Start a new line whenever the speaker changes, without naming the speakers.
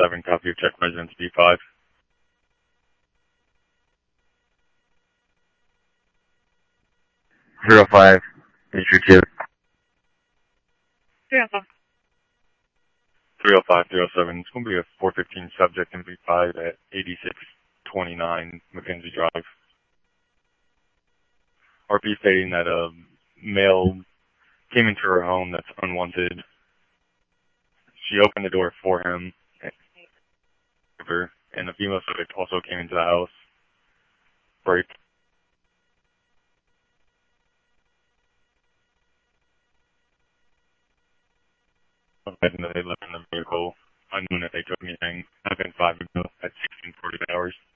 307, copy of check residence B5.
05, issue 2.
305.
305, 307. It's going to be a 415 subject in B5 at 8629 Mackenzie Drive. RP stating that a male came into her home that's unwanted. She opened the door for him, and the female subject also came into the house. Break. And they left in the vehicle, unknown if they took anything. Happened 5 ago at 16:40 hours.